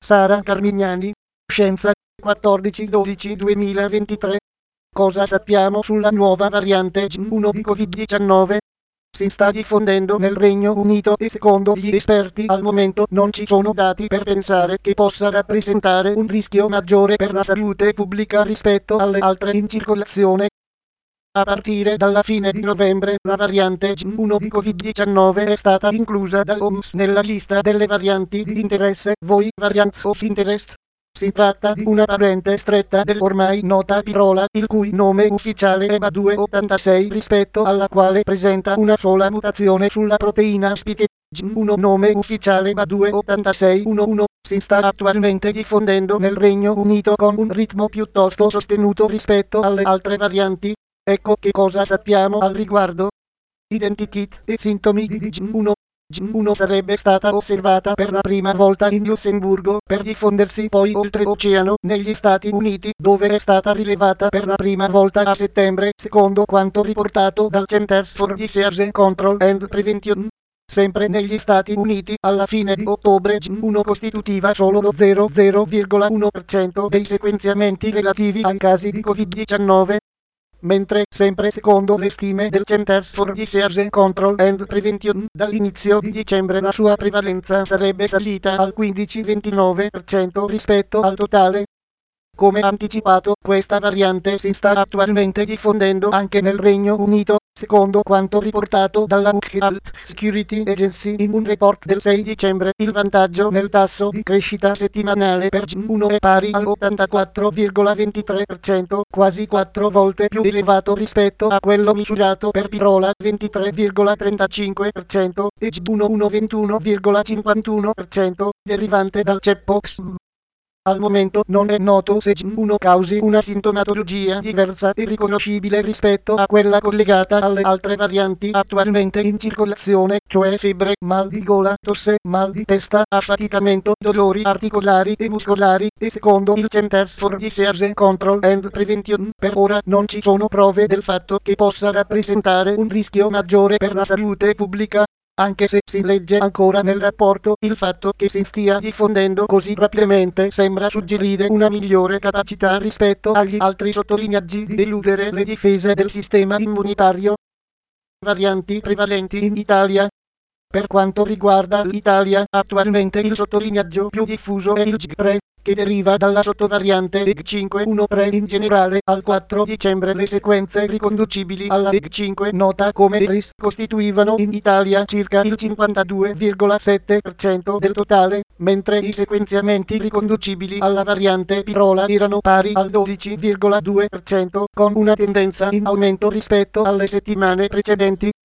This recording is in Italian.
Sara Carmignani. Scienza, 14/12/2023. Cosa sappiamo sulla nuova variante G1 di Covid-19? Si sta diffondendo nel Regno Unito e secondo gli esperti al momento non ci sono dati per pensare che possa rappresentare un rischio maggiore per la salute pubblica rispetto alle altre in circolazione. A partire dalla fine di novembre, la variante G1 di Covid-19 è stata inclusa dall'OMS nella lista delle varianti di interesse, Variants of Interest. Si tratta di una parente stretta dell'ormai nota pirola, il cui nome ufficiale è BA286, rispetto alla quale presenta una sola mutazione sulla proteina spike. G1 nome ufficiale BA28611, si sta attualmente diffondendo nel Regno Unito con un ritmo piuttosto sostenuto rispetto alle altre varianti. Ecco che cosa sappiamo al riguardo. Identikit e sintomi di G1. G1 sarebbe stata osservata per la prima volta in Lussemburgo, per diffondersi poi oltreoceano negli Stati Uniti, dove è stata rilevata per la prima volta a settembre, secondo quanto riportato dal Centers for Disease Control and Prevention. Sempre negli Stati Uniti, alla fine di ottobre G1 costituiva solo lo 0,1% dei sequenziamenti relativi ai casi di Covid-19. Mentre, sempre secondo le stime del Centers for Disease Control and Prevention, dall'inizio di dicembre la sua prevalenza sarebbe salita al 15-29% rispetto al totale. Come anticipato, questa variante si sta attualmente diffondendo anche nel Regno Unito, secondo quanto riportato dalla UK Health Security Agency in un report del 6 dicembre. Il vantaggio nel tasso di crescita settimanale per G1 è pari all'84,23%, quasi 4 volte più elevato rispetto a quello misurato per pirola, 23,35%, e G1 21,51%, derivante dal ceppo X. Al momento non è noto se G1 causi una sintomatologia diversa e riconoscibile rispetto a quella collegata alle altre varianti attualmente in circolazione, cioè febbre, mal di gola, tosse, mal di testa, affaticamento, dolori articolari e muscolari, e secondo il Centers for Disease Control and Prevention, per ora non ci sono prove del fatto che possa rappresentare un rischio maggiore per la salute pubblica. Anche se si legge ancora nel rapporto, il fatto che si stia diffondendo così rapidamente sembra suggerire una migliore capacità rispetto agli altri sottolineaggi di eludere le difese del sistema immunitario. Varianti prevalenti in Italia. Per quanto riguarda l'Italia, attualmente il sottolineaggio più diffuso è il G3, che deriva dalla sottovariante EG513 in generale. Al 4 dicembre le sequenze riconducibili alla EG5 nota come RIS costituivano in Italia circa il 52,7% del totale, mentre i sequenziamenti riconducibili alla variante pirola erano pari al 12,2%, con una tendenza in aumento rispetto alle settimane precedenti.